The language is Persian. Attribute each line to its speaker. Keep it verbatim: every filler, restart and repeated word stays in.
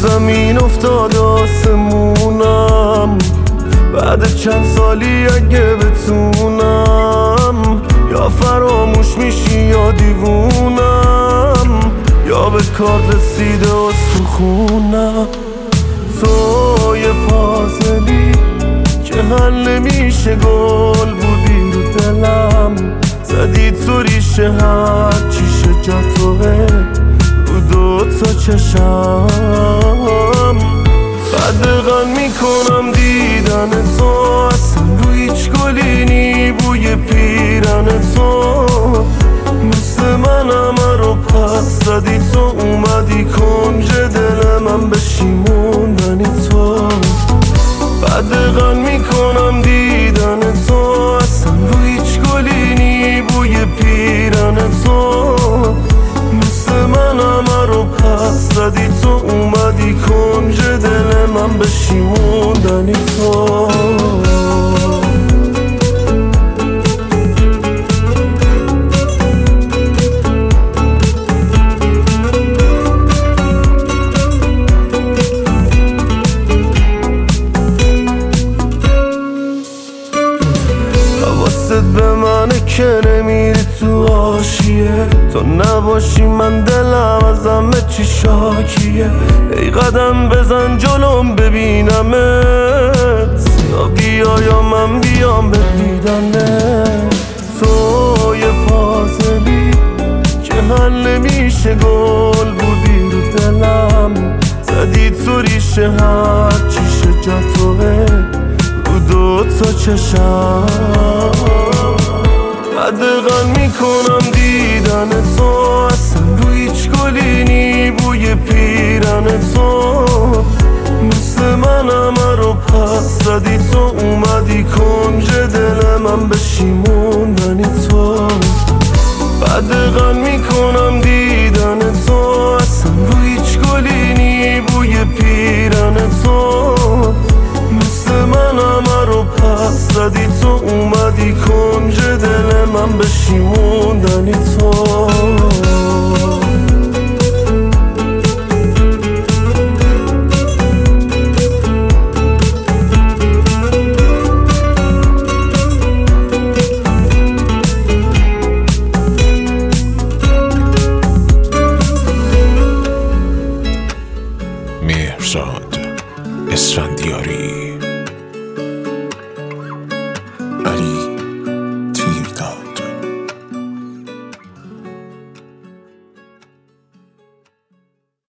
Speaker 1: زمین افتاد آسمونم. بعد چند سالی اگه بتونم یا فراموش میشی یا دیوونم، یا به کار رسیده استخونم. تو یه پازلی که حل نمیشه گل بودی رو دلم، زدی تو ریشه هرچی شجرتوه رو دو تا چشم. قدغن میکنم دیدن تو، اصلا رو هیچ گلی نی بوی پیرن تو. مثل من همه رو پس زدی تو، اومدی کنج دل من بشی موندنی تو. قدغن میکنم دیدن تو، اصلا رو هیچ گلی نی بوی پیرن تو. مثل من همه رو پس زدی تو، اومدی کنج دل من بشی موندنی تو. حواست به منه که نمیری تو حاشیه، تو نباشی من دلم از همه چی شاکیه. ای قدم بزن جلوم ببینمت، یا بیا یا من بیام به دیدنت. تو یه پازلی که حل نمیشه گل بودی رو دلم، زدی تو ریشه هرچی شجرتوه رو دو تا چشم. قدغن میکنم دیدن تو، اصلا رو هیچ گلی نی بوی پیرن تو. مثل من همه رو پس زدی تو، اومدی کنج دل من بشی موندنی تو. قدغن میکنم دیدن تو، اصلا رو هیچ گلی نی بوی پیرن تو. مثل من همه رو پس زدی تو، اومدی کنج دل من بشی موندنی تو.
Speaker 2: مهرزاد اسفندیاری.